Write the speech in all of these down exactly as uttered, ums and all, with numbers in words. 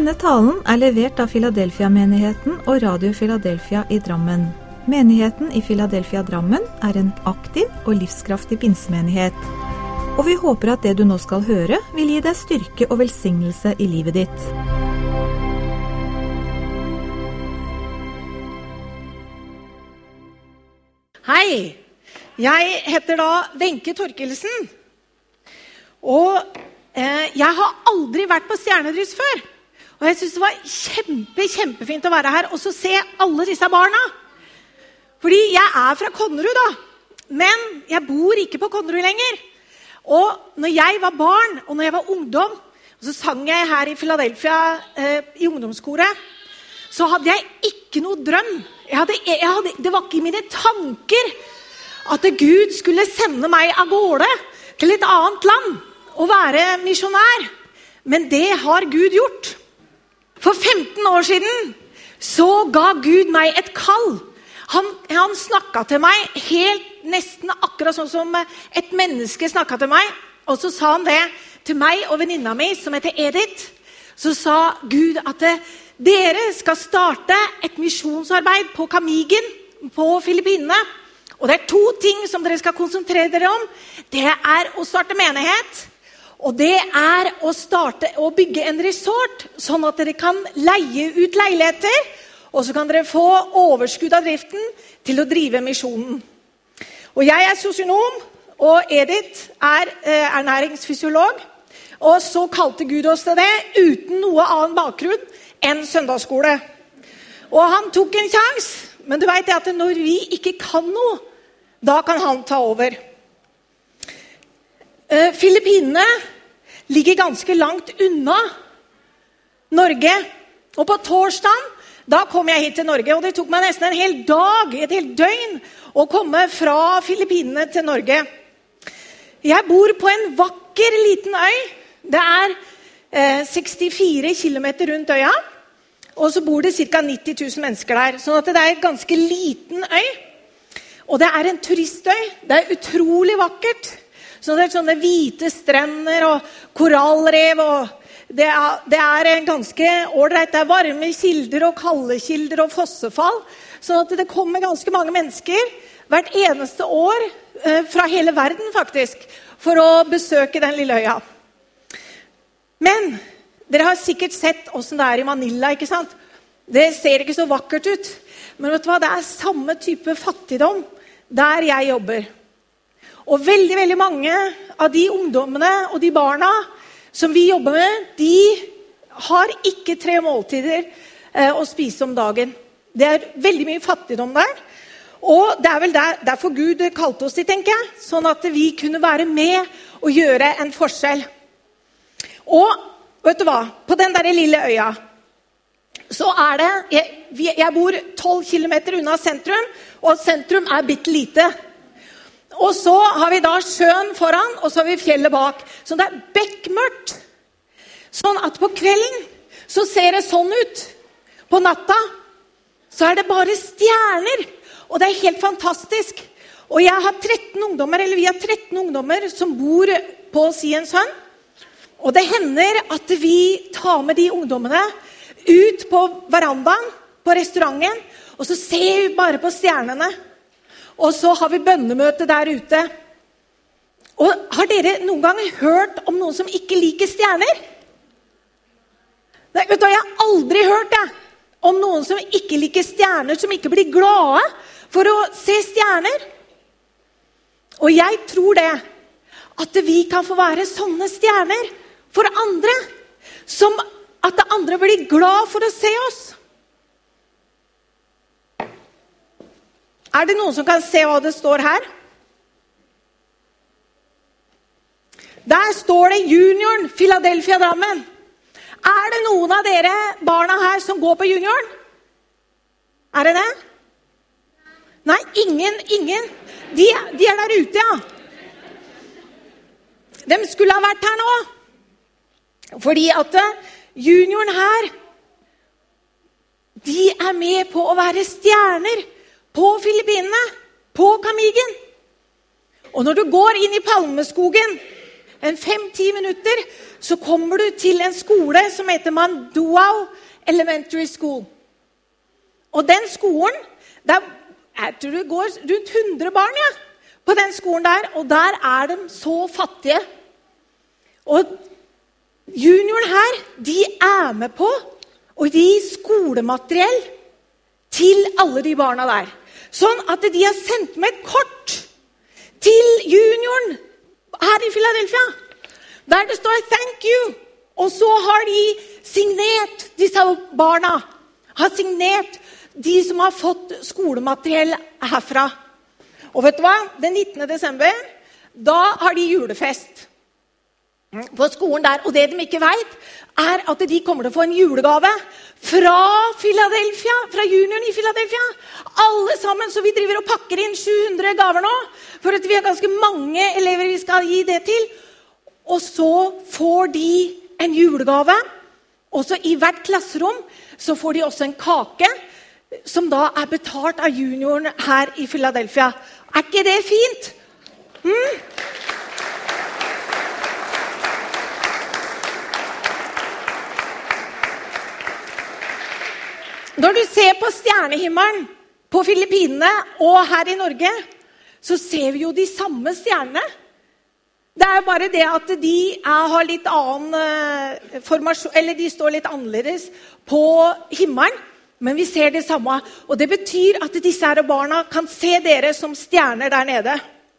Denne talen er levert av Philadelphia-menigheten og Radio Philadelphia i Drammen. Menigheten i Philadelphia Drammen er en aktiv og livskraftig pinsemenighet. Og vi håper at det du nå skal høre vil gi deg styrke og velsignelse i livet ditt. Hei, jeg heter da Wenche Torkelsen, og eh, jeg har aldri vært på stjernedryss før. Og jeg synes det var kjempe, kjempefint å være her, og så se alle disse barna. Fordi jeg er fra Konnerud da, men jeg bor ikke på Konnerud lenger. Og når jeg var barn, og når jeg var ungdom, og så sang jeg her i Philadelphia eh, i ungdomskoret, så hadde jeg ikke noe drøm. Jeg hadde, jeg hadde, det var ikke i mine tanker at Gud skulle sende meg av gårde til et annet land og være misjonær. Men det har Gud gjort. For femten år siden så ga Gud meg et kall. Han, han snakket til meg helt nesten akkurat sånn som et menneske snakket til meg. Og så sa han det til meg og venninna mi som heter Edith. Så sa Gud at dere skal starte et misjonsarbeid på Kamigen på Filippinene. Og det er to ting som dere skal konsentrere dere om. Det er å starte menighet, og det er å starte å bygge en resort, sånn at dere kan leie ut leiligheter, og så kan dere få overskudd av driften til å drive misjonen. Og jeg er sosionom, og Edith er eh, ernæringsfysiolog, og så kalte Gud oss til det uten noe annen bakgrunn enn søndagsskole. Og han tok en sjans, men du vet at når vi ikke kan noe, da kan han ta over. Uh, Filippinene ligger ganske langt unna Norge. Og på torsdagen, da kom jeg hit til Norge, og det tok meg nesten en hel dag, et helt døgn, å komme fra Filippinene til Norge. Jeg bor på en vakker liten øy. Det er uh, sekstifire kilometer rundt øya, og så bor det ca. nitti tusen mennesker der. Sånn at det er en ganske liten øy. Og det er en turistøy. Det er utrolig vakkert. Så det er sånne hvite strender og korallrev, og det er, det er en ganske ordentlig. Det er varme kilder og kalde kilder og fossefall. Så at det kommer ganske mange mennesker hvert eneste år eh, fra hele verden faktisk, for å besøke den lille øya. Men dere har sikkert sett hvordan det er i Manila, ikke sant? Det ser ikke så vakkert ut. Men vet du hva? Det er samme type fattigdom der jeg jobber. Og veldig, veldig mange av de ungdommene og de barna som vi jobber med, de har ikke tre måltider eh, å spise om dagen. Det er veldig mye fattigdom der. Og det er vel der, derfor Gud kalte oss til, tenker jeg. Sånn at vi kunne være med og gjøre en forskjell. Og vet du hva? På den der lille øya, så er det, jeg, jeg bor tolv kilometer unna sentrum, og sentrum er bitte lite. Og så har vi da sjøen foran, og så har vi fjellet bak. Så det er bekmørkt. Sånn at på kvelden, så ser det sånn ut. På natta, så er det bare stjerner. Og det er helt fantastisk. Og jeg har tretten ungdommer, eller vi har tretten ungdommer som bor på Siensøen. Og det hender at vi tar med de ungdommene ut på verandaen, på restauranten, og så ser vi bare på stjernene. Og så har vi bønnemøte der ute. Og har dere noen gang hørt om noen som ikke liker stjerner? Nei, vet du, jeg har aldri hørt det. Om noen som ikke liker stjerner, som ikke blir glade for å se stjerner. Og jeg tror det, at vi kan få være sånne stjerner for andre, som at andre blir glad for å se oss. Er det noen som kan se hva det står her? Der står det junioren, Philadelphia Drammen. Er det noen av dere barna her som går på junioren? Er det det? Nei, ingen, ingen. De, de er der ute, ja. De skulle ha vært her nå. Fordi at junioren her, de er med på å være stjerner på Filippinene, på Kamigen. Og når du går inn i Palmeskogen, en fem-ti minutter, så kommer du til en skole som heter Mandouao Elementary School. Og den skolen, der, jeg tror det går rundt hundre barn, ja, på den skolen der, og der er de så fattige. Og junioren her, de er med på å gi skolemateriell til alle de barna der. Sånn at de har sendt med et kort til junioren her i Philadelphia, der det står «Thank you», og så har de signert, disse barna har signert de som har fått skolemateriell herfra. Og vet du hva? Den nittende desember, da har de julefest på skolen der, og det de ikke vet, er at de kommer til å få en julegave fra Philadelphia, fra junioren i Philadelphia. Alle sammen, så vi driver og pakker inn sju hundre gaver nå, for at vi har ganske mange elever vi skal gi det til. Og så får de en julegave, og så i hvert klasserom så får de også en kake, som da er betalt av junioren her i Philadelphia. Er ikke det fint? Hmm? Når du ser på stjernehimmelen på Filippinene og her i Norge, så ser vi jo de samme stjernene. Det er bare det at de er, har litt annen formasjon, eller de står litt annerledes på himmelen, men vi ser det samme. Og det betyr at disse her barna kan se dere som stjerner der nede.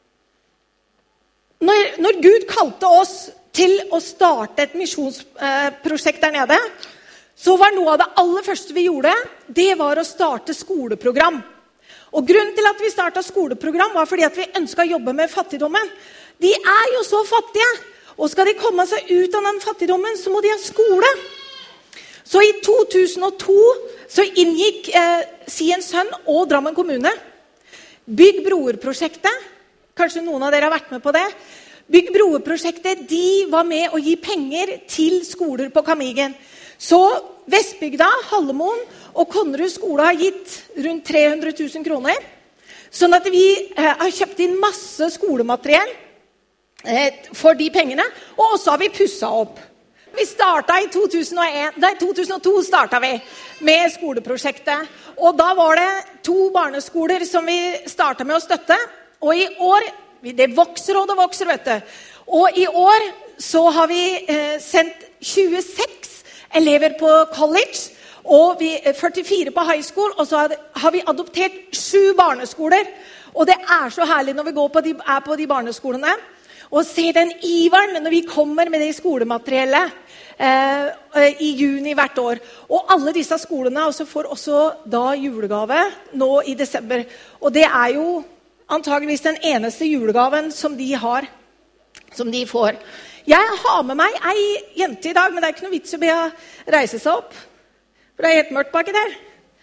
Når, når Gud kalte oss til å starte et misjonsprosjekt der nede, så var noe av det aller første vi gjorde, det var å starte skoleprogram. Og grunnen til at vi startet skoleprogram var fordi at vi ønsket å jobbe med fattigdommen. De er jo så fattige, og skal de komme seg ut av den fattigdommen, så må de ha skole. Så i to tusen og to så inngikk eh, Sien Sønn og Drammen kommune Bygg Broer-prosjektet. Kanskje noen av dere har vært med på det. Bygg Broer-prosjektet, de var med å gi penger til skoler på Kamigen. Så Vestbygda, Hallemoen og Konnerud skole har gitt rundt tre hundre tusen kroner. Sånn at vi eh, har kjøpt inn masse skolemateriell eh, for de pengene. Og så har vi pusset opp. Vi startet i to tusen og en, nei, to tusen og to startet vi med skoleprosjektet. Og da var det to barneskoler som vi startet med å støtte. Og i år, det vokser og det vokser, vet du. Og i år så har vi eh, sendt tjueseks elever på college, og vi, førtifire på high school, og så har vi adoptert sju barneskoler. Og det er så herlig når vi går på de, er på de barneskolene, og ser den iveren når vi kommer med det skolemateriellet eh, i juni hvert år. Og alle disse skolene også får også da julegave nå i desember. Og det er jo antageligvis den eneste julegaven som de har, som de får. Jeg har med meg ei jente i dag, men det er ikke noe vits å be å reise seg opp. For det er helt mørkt baki der.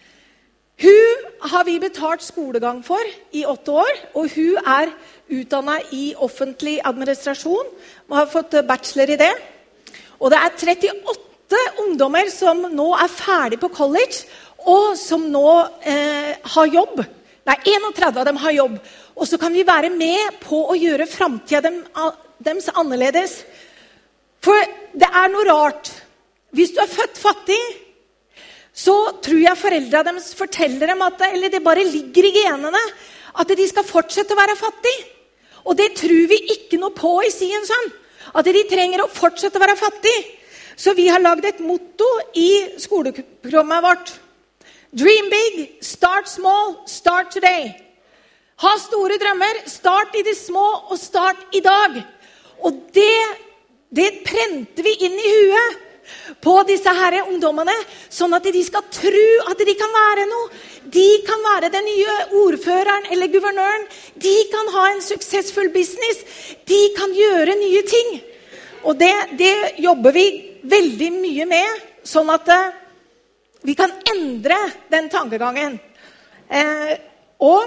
Hun har vi betalt skolegang for i åtte år, og hun er utdannet i offentlig administrasjon. Hun har fått bachelor i det. Og det er trettiåtte ungdommer som nå er ferdig på college, og som nå eh, har jobb. Nei, trenuettiåtte av dem har jobb. Og så kan vi være med på å gjøre fremtiden dem, dems annerledes. For det er noe rart. Hvis du er født fattig, så tror jeg foreldre deres forteller dem at, eller det bare ligger i genene, at de skal fortsette å være fattig. Og det tror vi ikke noe på i Sien Sønn. At de trenger å fortsette å være fattig. Så vi har laget et motto i skoleprogrammet vårt. Dream big, start small, start today. Ha store drømmer, start i det små og start i dag. Og det, det prenter vi inn i huet på disse her ungdommene, sånn at de skal tro at de kan være noe. De kan være den nye ordføreren eller guvernøren. De kan ha en suksessfull business. De kan gjøre nye ting. Og det, det jobber vi veldig mye med, sånn at uh, vi kan endre den tankegangen. Eh, og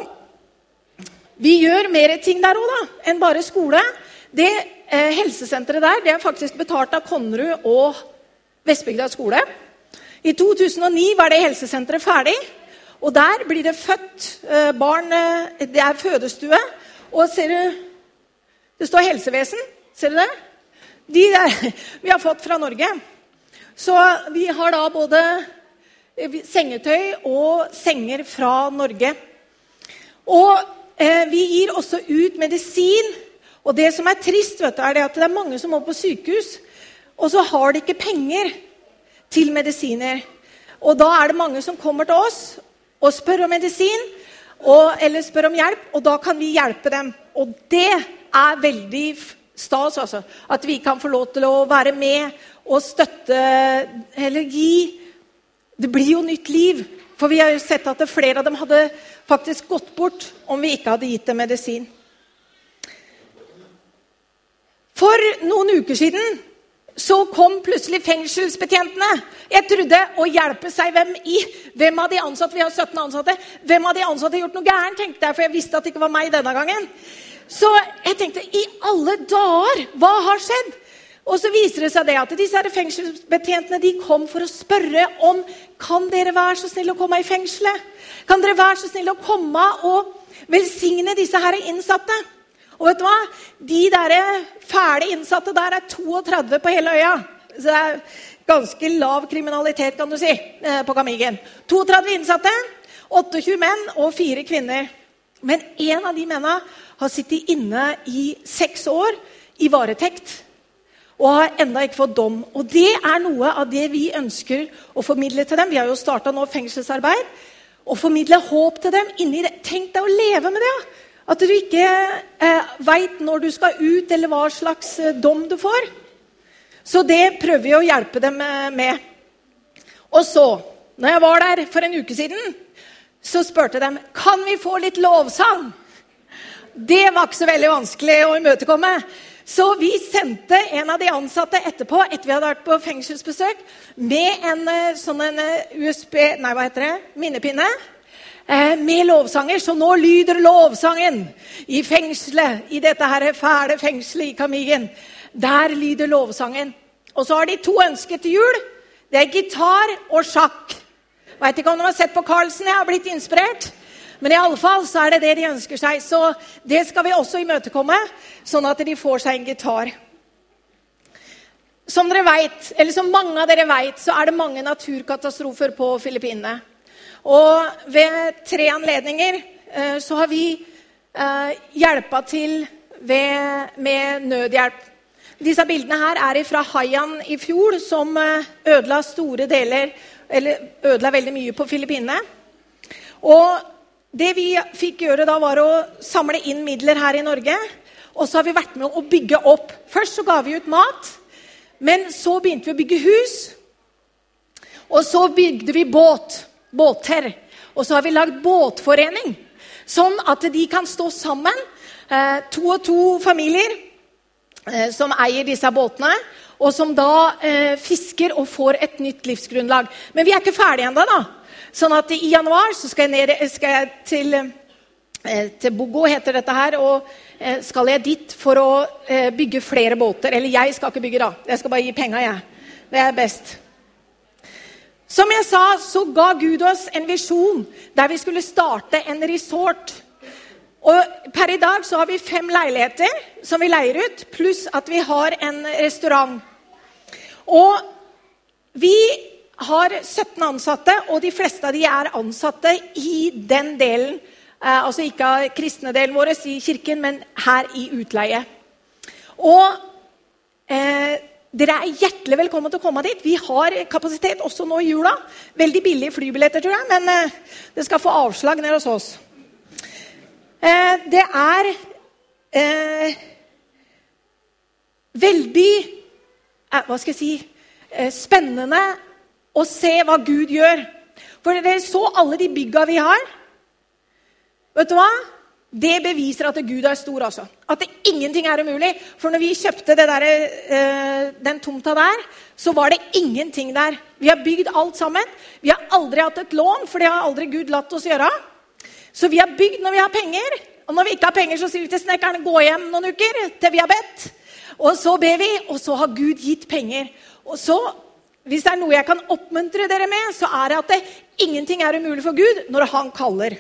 vi gjør mer ting der også da, enn bare skole. Det eh, helsesenteret der, det er faktisk betalt av Konnerud og Vestbygda skole. I to tusen og ni var det helsesenteret ferdig, og der blir det født eh, barn, eh, det er fødestue, og ser du, det står helsevesen, ser du det? de der vi har fått fra Norge. Så vi har da både sengetøy og senger fra Norge. Og eh, vi gir også ut medisin. Og det som er trist, vet du, er det at det er mange som må på sykehus, og så har de ikke penger til medisiner. Og da er det mange som kommer til oss og spør om medisin, og, eller spør om hjelp, og da kan vi hjelpe dem. Og det er veldig stas, altså, at vi kan få lov til å være med og støtte, eller gi. Det blir jo nytt liv, for vi har jo sett at flere av dem hadde faktisk gått bort om vi ikke hadde gitt dem medisin. For noen uker siden så kom plutselig fengselsbetjentene. Jeg trodde å hjelpe seg hvem i, hvem av de ansatte, vi har sytten ansatte, hvem av de ansatte har gjort noe gærent, tenkte jeg, for jeg visste at det ikke var meg denne gangen. Så jeg tenkte, i alle dager, hva har skjedd? Og så viser det seg det at disse her fengselsbetjentene, de kom for å spørre om, kan dere være så snill å komme i fengselet? Kan dere være så snill å komme og velsigne disse her innsatte? Og vet du hva? De der fæle innsatte der er trettito på hele øya. Så det er ganske lav kriminalitet, kan du si, på Kamigen. trettito innsatte, tjueåtte menn og fire kvinner. Men en av de mennene har sittet inne i seks år i varetekt, og har enda ikke fått dom. Og det er noe av det vi ønsker å formidle til dem. Vi har jo startet nå fengselsarbeid, og formidle håp til dem inni det. Tenk deg å leve med det, ja. At du ikke eh, vet når du skal ut, eller hva slags eh, dom du får. Så det prøver vi å hjelpe dem eh, med. Og så, når jeg var der for en uke siden, så spurte de, kan vi få litt lovsang? Det var ikke så veldig vanskelig å imøtekomme. Så vi sendte en av de ansatte etterpå, etter vi hadde vært på fengselsbesøk, med en eh, sånn en U S B, nei, hva heter det? Minnepinne. Med lovsanger, så nå lyder lovsangen i fengselet, i dette her fæle fengselet i Kamigen. Der lyder lovsangen. Og så har de to ønsker til jul. Det er gitar og sjakk. Jeg vet ikke om de har sett på Carlsen, jeg har blitt inspirert. Men i alle fall så er det det de ønsker seg. Så det skal vi også imøtekomme, sånn at de får seg en gitar. Som dere vet, eller som mange av dere vet, så er det mange naturkatastrofer på Filippinene. Og ved tre anledninger eh, så har vi eh, hjulpet til ved, med nødhjelp. Disse bildene her er fra Haiyan i fjor, som eh, ødela store deler, eller ødela veldig mye på Filippinene. Og det vi fikk gjøre da var å samle inn midler her i Norge, og så har vi vært med å bygge opp. Først så ga vi ut mat, men så begynte vi å bygge hus, og så bygde vi båt. båter, og så har vi lagd båtforening, sånn at de kan stå sammen, eh, to og to familier eh, som eier disse båtene, og som da eh, fisker og får et nytt livsgrunnlag. Men vi er ikke ferdige enda da, sånn at i januar så skal jeg, ned, skal jeg til, eh, til Bogo, heter dette her, og eh, skal jeg dit for å eh, bygge flere båter, eller jeg skal ikke bygge da, jeg skal bare gi penger jeg, det er best. Som jeg sa, så ga Gud oss en visjon der vi skulle starte en resort. Og per i dag så har vi fem leiligheter som vi leier ut, pluss at vi har en restaurant. Og vi har sytten ansatte, og de fleste av de er ansatte i den delen, altså ikke av kristne delen vår i kirken, men her i utleie. Og eh, dere er hjertelig velkommen til å komme dit. Vi har kapasitet også nå i jula. Veldig billige flybilletter, tror jeg, men eh, det skal få avslag ned hos oss. Eh, det er eh, veldig, eh, hva skal jeg si, eh, spennende å se hva Gud gjør. For dere så alle de bygga vi har. Vet du hva? Det beviser at Gud er stor, altså. At det, ingenting er umulig. For når vi kjøpte det der, eh, den tomta der, så var det ingenting der. Vi har bygd alt sammen. Vi har aldri hatt et lån, for det har aldri Gud latt oss gjøre. Så vi har bygd når vi har penger. Og når vi ikke har penger, så sier vi til snekkerne, gå hjem noen uker til vi har bedt. Og så ber vi, og så har Gud gitt penger. Og så, hvis det er noe jeg kan oppmuntre dere med, så er det at det, ingenting er umulig for Gud når han kaller.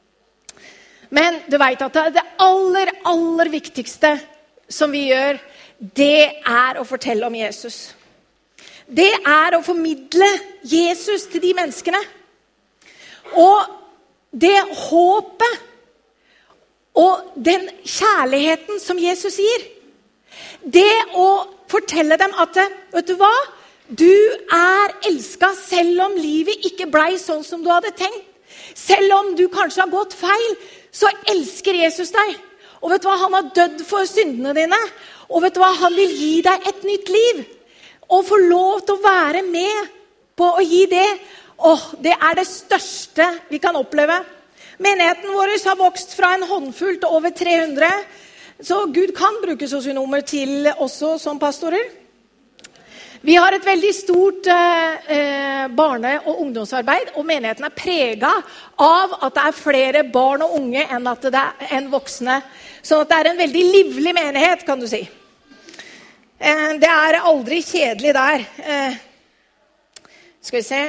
Men du vet at det aller, aller viktigste som vi gjør, det er å fortelle om Jesus. Det er å formidle Jesus til de menneskene. Og det håpet og den kjærligheten som Jesus gir, det å fortelle dem at, vet du hva? Du er elsket selv om livet ikke ble sånn som du hadde tenkt. Selv om du kanskje har gått feil, så elsker Jesus deg. Og vet du hva? Han har dødd for syndene dine. Og vet du hva? Han vil gi deg et nytt liv. Og få lov til å være med på å gi det. Åh, det er det største vi kan oppleve. Menigheten vår har vokst fra en håndfull til over tre hundre. Så Gud kan bruke sosionomer til også som pastorer. Vi har et veldig stort eh, barne- og ungdomsarbeid, og menigheten er preget av at det er flere barn og unge enn, at det er, enn voksne. Så det er en veldig livlig menighet, kan du si. Eh, det er aldri kjedelig der. Eh, skal vi se.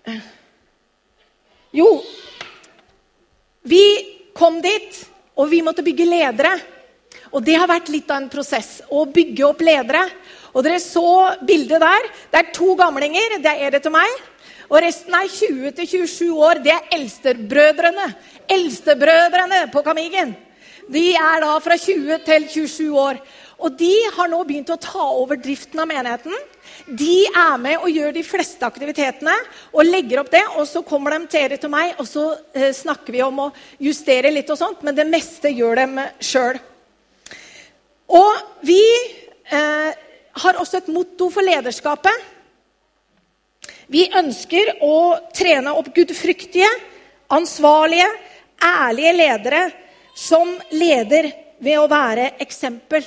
Jo, vi kom dit, og vi måtte bygge ledere. Og det har vært litt av en prosess, å bygge opp ledere. Og dere så bildet der. Det er to gamlinger, det er det til meg. Og resten er tjue til tjuesju år, det er eldstebrødrene. Eldstebrødrene på Kamigen. De er da fra tjue til tjuesju år. Og de har nå begynt å ta over driften av menigheten. De er med og gjør de fleste aktivitetene, og legger opp det, og så kommer de til dere til meg, og så eh, snakker vi om å justere litt og sånt, men det meste gjør dem selv. Og vi eh, har også et motto for lederskapet. Vi ønsker å trene opp gudfryktige, ansvarlige, ærlige ledere som leder ved å være eksempel.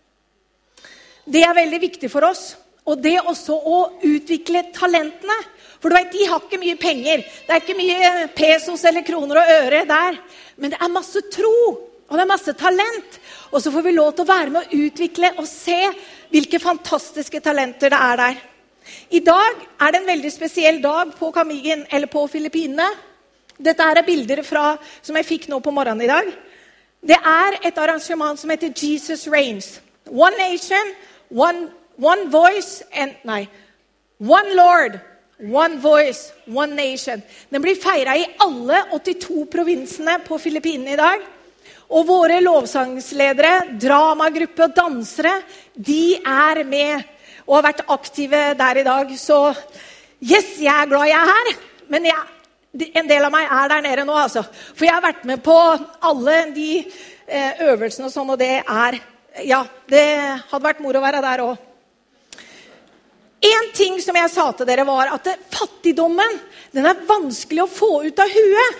Det er veldig viktig for oss. Og det også å utvikle talentene. For du vet, de har ikke mye penger. Det er ikke mye pesos eller kroner og øre der. Men det er masse tro, og det er masse talent. Og så får vi lov til å være med å utvikle og se hvilke fantastiske talenter det er der. I dag er det en veldig spesiell dag på Kamigen, eller på Filippinene. Dette er bilder fra, som jeg fikk nå på morgenen i dag. Det er et arrangement som heter Jesus Reigns. One nation, one, one voice, and, nei, one Lord, one voice, one nation. Den blir feiret i alle åttito provinsene på Filippinene i dag. Og våre lovsangsledere, dramagruppe og dansere, de er med og har vært aktive der i dag. Så yes, jeg er glad jeg er her, men jeg, en del av meg er der nede nå, altså. For jeg har vært med på alle de eh, øvelsene og sånn, og det er, ja, det hadde vært moro å være der også. En ting som jeg sa til dere var at fattigdommen, den er vanskelig å få ut av huet.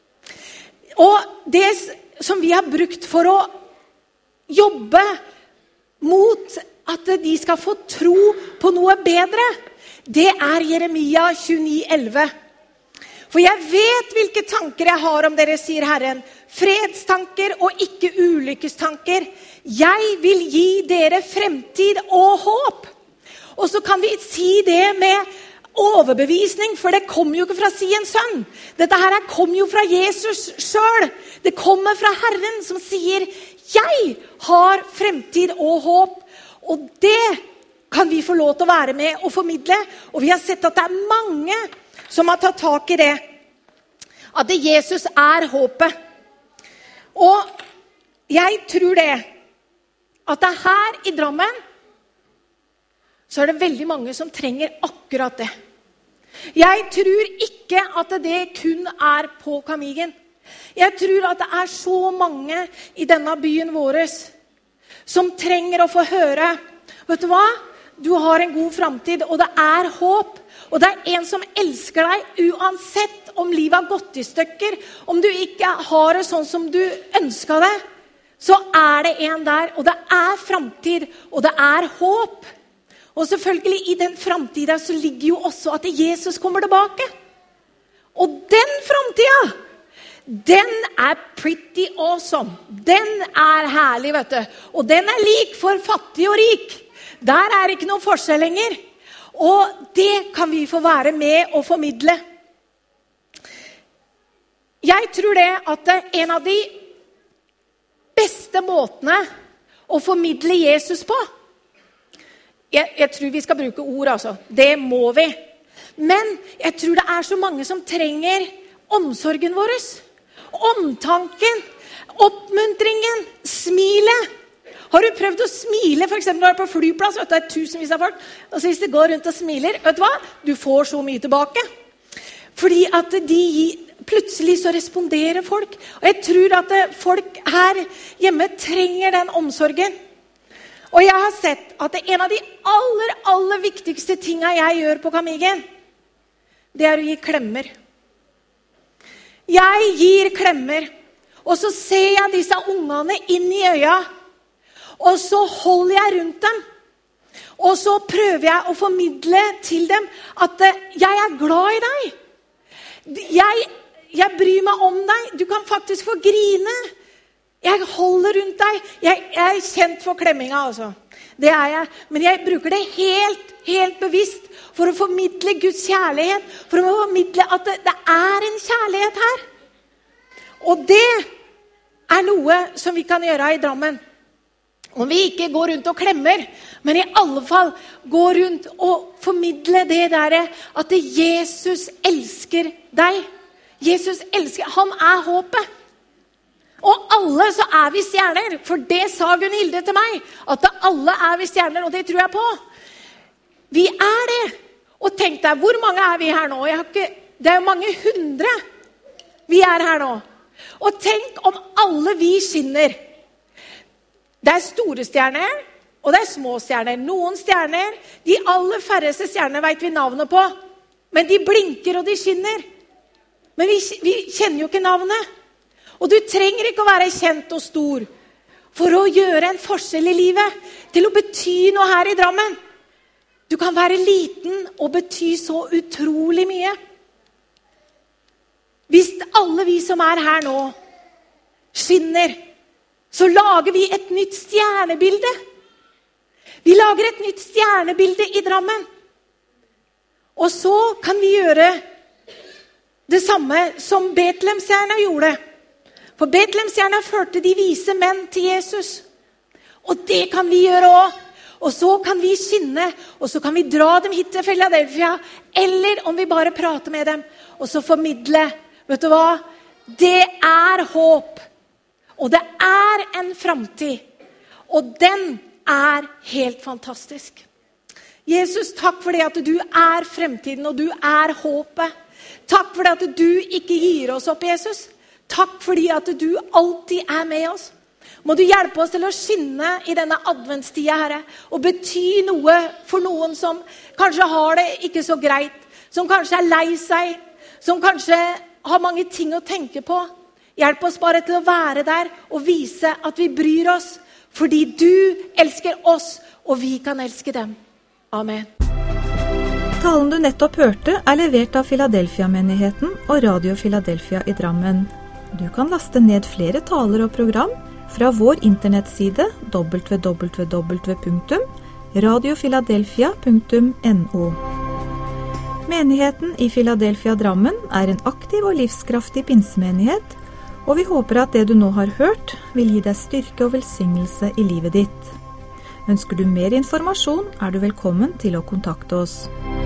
Og det som vi har brukt for å jobbe mot at de skal få tro på noe bedre, det er Jeremia tjueni elleve. For jeg vet hvilke tanker jeg har om dere, sier Herren. Fredstanker og ikke ulykkestanker. Jeg vil gi dere fremtid og håp. Og så kan vi si det med overbevisning, for det kommer jo ikke fra sin sønn. Dette her kommer jo fra Jesus selv. Det kommer fra Herren som sier, jeg har fremtid og håp. Og det kan vi få lov til å være med og formidle. Og vi har sett at det er mange som har tatt tak i det. At Jesus er håpet. Og jeg tror det, at det er her i Drammen, så er det veldig mange som trenger akkurat det. Jeg tror ikke at det kun er på Kamigen. Jeg tror at det er så mange i denne byen vår som trenger å få høre, vet du hva? Du har en god fremtid, og det er håp. Og det er en som elsker deg uansett om livet har gått i stykker, om du ikke har det sånn som du ønsket det, så er det en der, og det er fremtid, og det er håp. Og selvfølgelig i den fremtiden så ligger jo også at Jesus kommer tilbake. Og den fremtiden, den er pretty awesome. Den er herlig, vet du. Og den er lik for fattig og rik. Der er ikke noen forskjell lenger. Og det kan vi få være med og formidle. Jeg tror det at en av de beste måtene å formidle Jesus på, jeg, jeg tror vi skal bruke ord, altså. Det må vi. Men jeg tror det er så mange som trenger omsorgen vår. Omtanken, oppmuntringen, smilet. Har du prøvd å smile, for eksempel når du er på flyplass, vet du, det er tusenvis av folk, og så hvis de går rundt og smiler, vet du hva? Du får så mye tilbake. Fordi at de plutselig så responderer folk. Og jeg tror at folk her hjemme trenger den omsorgen. Og jeg har sett at en av de aller, aller viktigste tingene jeg gjør på Kamigen, det er å gi klemmer. Jeg gir klemmer, og så ser jeg disse ungene inn i øya, og så holder jeg rundt dem, og så prøver jeg å formidle til dem at jeg er glad i deg. Jeg, jeg bryr meg om deg. Du kan faktisk få grine. Jeg holder rundt deg. Jeg, jeg er kjent for klemminga, altså. Det er jeg. Men jeg bruker det helt, helt bevisst for å formidle Guds kjærlighet. For å formidle at det, det er en kjærlighet her. Og det er noe som vi kan gjøre i Drammen. Om vi ikke går rundt og klemmer, men i alle fall går rundt og formidle det der at Jesus elsker deg. Jesus elsker, han er håpet. Og alle så er vi stjerner, for det sa Gunhilde til meg, at alle er vi stjerner, og det tror jeg på. Vi er det. Og tenk deg, hvor mange er vi her nå? Jeg har ikke, det er jo mange hundre vi er her nå. Og tenk om alle vi skinner. Det er store stjerner, og det er små stjerner. Noen stjerner, de aller færreste stjerner vet vi navnet på. Men de blinker og de skinner. Men vi, vi kjenner jo ikke navnet. Og du trenger ikke å være kjent og stor for å gjøre en forskjell i livet, til å bety noe her i Drammen. Du kan være liten og bety så utrolig mye. Hvis alle vi som er her nå skinner, så lager vi et nytt stjernebilde. Vi lager et nytt stjernebilde i Drammen. Og så kan vi gjøre det samme som Betlehemsstjerna gjorde. For Betlehemsstjerna førte de vise menn til Jesus. Og det kan vi gjøre også. Og så kan vi skinne, og så kan vi dra dem hit til Philadelphia, eller om vi bare prater med dem, og så formidle. Vet du hva? Det er håp. Og det er en fremtid. Og den er helt fantastisk. Jesus, takk for det at du er fremtiden, og du er håpet. Takk for det at du ikke gir oss opp, Jesus. Takk fordi at du alltid er med oss. Må du hjelpe oss til å skinne i denne adventstida, Herre, og bety noe for noen som kanskje har det ikke så greit, som kanskje er lei seg, som kanskje har mange ting å tenke på. Hjelp oss bare til å være der og vise at vi bryr oss, fordi du elsker oss, og vi kan elske dem. Amen. Talen du nettopp hørte er levert av Philadelphia-menigheten og Radio Philadelphia i Drammen. Du kan laste ned flere taler og program fra vår internettside w w w punktum radio philadelphia punktum no. Menigheten i Philadelphia Drammen er en aktiv og livskraftig pinsemenighet, og vi håper at det du nå har hørt vil gi deg styrke og velsignelse i livet ditt. Ønsker du mer informasjon, er du velkommen til å kontakte oss.